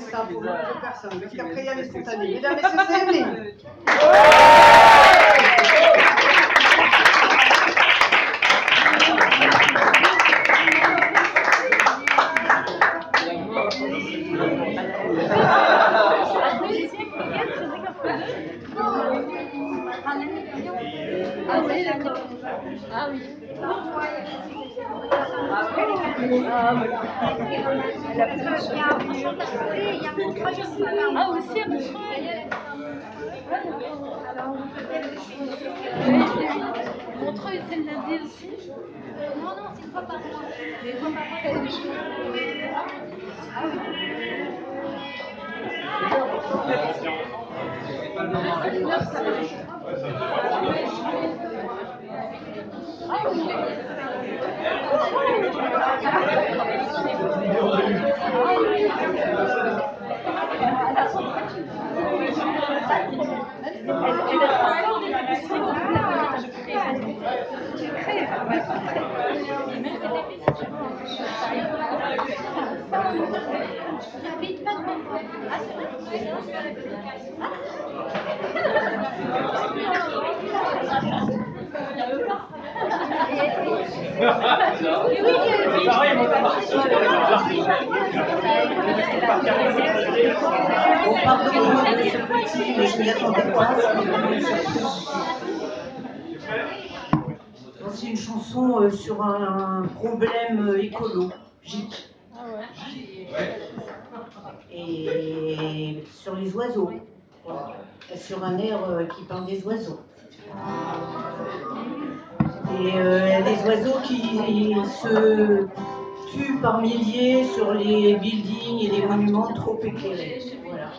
ça pour d'autres personnes, parce qu'après il y a les spontanés. Mesdames, messieurs, c'est Evelyne. Ah oui, d'accord. Ah oui. Ah aussi à Montreuil. Montreuil, c'est le lundi aussi. Non, non, c'est une fois par mois. Une fois par mois. Ah oui. Bon, pardon de ce petit, mais je ne l'attendais pas. C'est une chanson sur un problème écologique. Et sur les oiseaux. Voilà. Sur un air qui parle des oiseaux. Et des oiseaux qui se tuent par milliers sur les buildings et les monuments trop éclairés. Voilà.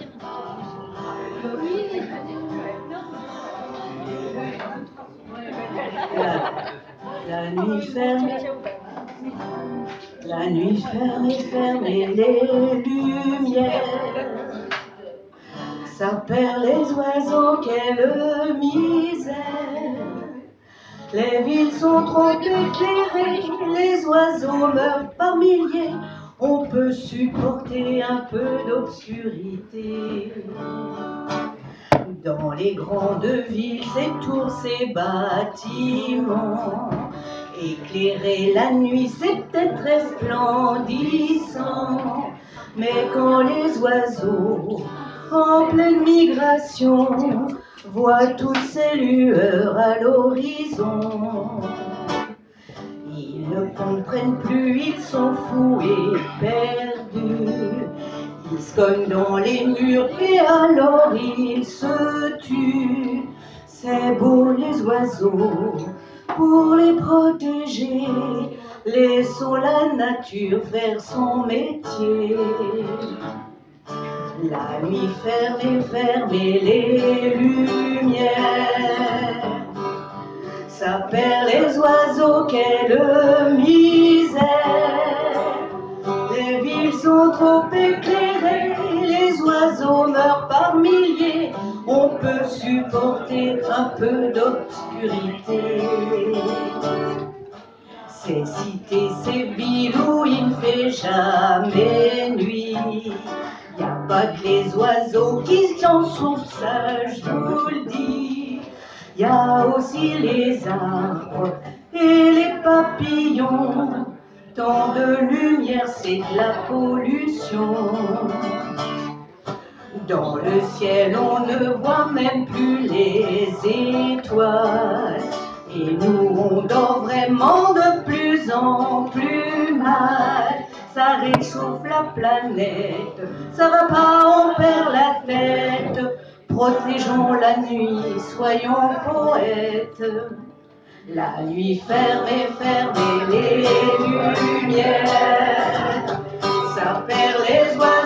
La nuit ferme, fermée les lumières. Ça perd les oiseaux, quelle misère. Les villes sont trop éclairées, les oiseaux meurent par milliers. On peut supporter un peu d'obscurité. Dans les grandes villes, ces tours, ces bâtiments, éclairer la nuit, c'est peut-être resplendissant. Mais quand les oiseaux, en pleine migration, voient toutes ces lueurs à l'horizon, ils ne comprennent plus, ils sont fous et perdus. Ils se cognent dans les murs et alors ils se tuent. C'est beau les oiseaux, pour les protéger, laissons la nature faire son métier. La nuit fermée les lumières. Ça perd les oiseaux, quelle misère. Les villes sont trop éclairées, les oiseaux meurent par milliers. On peut supporter un peu d'obscurité. Ces cités, ces villes où il ne fait jamais nuit. Y a pas que les oiseaux qui en souffrent, ça je vous le dis. Y a aussi les arbres et les papillons. Tant de lumière, c'est de la pollution. Dans le ciel, on ne voit même plus les étoiles. Et nous, on dort vraiment de plus en plus mal. Ça réchauffe la planète, ça va pas, on perd la tête. Protégeons la nuit, soyons poètes. La nuit fermée les lumières. Ça perd les oiseaux.